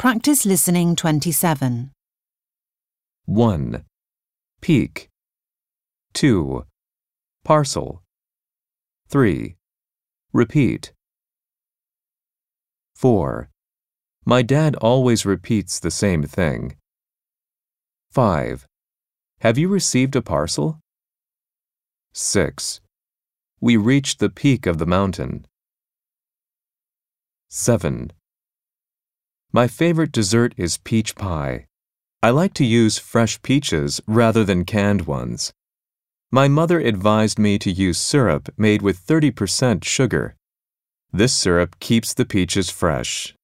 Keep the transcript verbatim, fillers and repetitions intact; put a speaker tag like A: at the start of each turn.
A: Practice listening twenty-seven.
B: one. Peak. two. Parcel. three. Repeat. four. My dad always repeats the same thing. five. Have you received a parcel? six. We reached the peak of the mountain. seven. My favorite dessert is peach pie. I like to use fresh peaches rather than canned ones. My mother advised me to use syrup made with thirty percent sugar. This syrup keeps the peaches fresh.